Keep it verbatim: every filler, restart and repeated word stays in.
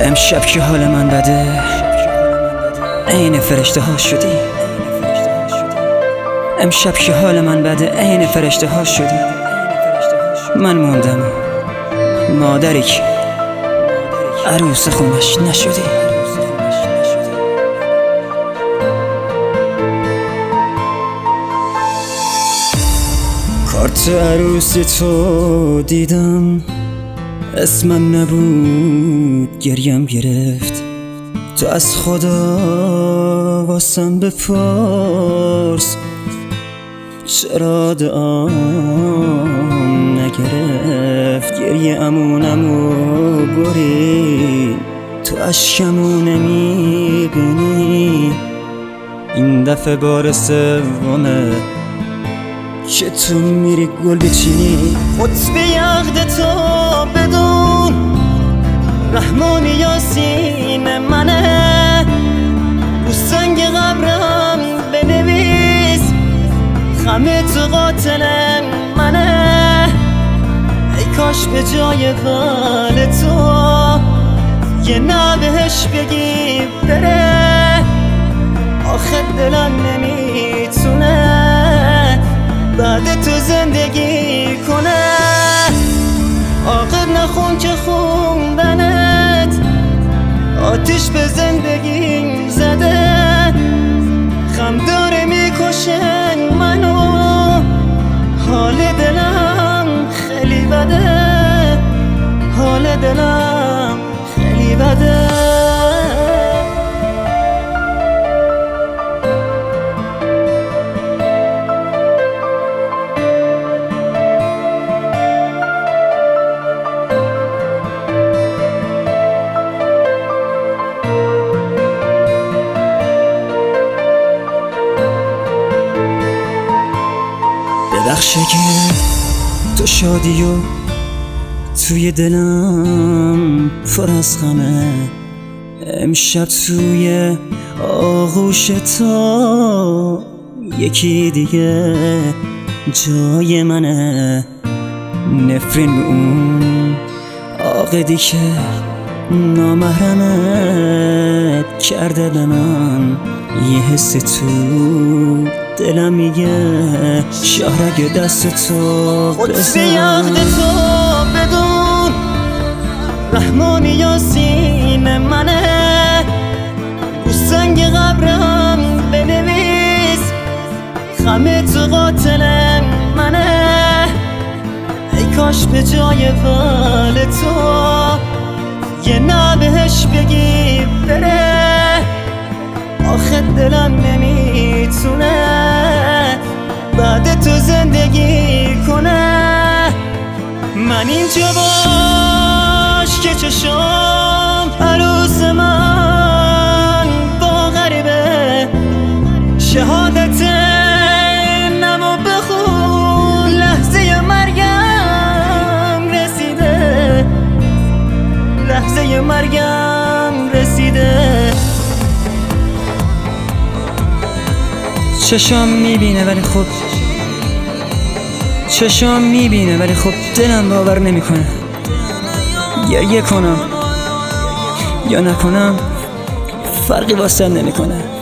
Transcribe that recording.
امشب که حال من بده عین فرشته ها شدی. امشب که حال من بده عین فرشته ها شدی. من موندم مادری که عروس خونش نشدی. کارت عروسی تو دیدم، اسمم نبود گریم گرفت. تو از خدا واسم بپرس چرا دعام نگرفت. گریه امونمو برید تو اشکمو نمیبینی. این دفعه بار سومه که تو میری گل بچینی. خطبه عقد تو بدون رحمان یاسین منه. رو سنگ قبرم بنویس خمه تو قاتل منه. ای کاش به جای بال تو یه نه بهش بگی بره. آخه دلم نمیتونه بعد تو زندگی کنه. عاقل نخون که خوندنت آتیش به زندگیم زده. خم داره میکشن منو، حال دلم خیلی بده. حال دلم خیلی بده. بخشه که تو شادی و توی دلم پر از غمه. امشب توی آغوش تو یکی دیگه جای منه. نفرین به اون عاقدی که نامحرمت کرده به من. یه حس تو دلم میگه شهرک دست تو بزن. خطبه عقد تو بدون رحمان یاسین منه. رو سنگ قبرم بنویس خمه تو قاتل منه. ای کاش به جای بال تو یه نه بهش بگی بره. آخه دلم نمیتونه بعد تو زندگی کنه. من اینجا باش که چشم عروس من با غریبه. شهادت نمو بخون لحظه مرگم رسیده. لحظه مرگم رسیده. چشام میبینه ولی خب چشام میبینه ولی خب دلم باور نمیکنه. گریه کنم یا نکنم فرقی واسم نمیکنه.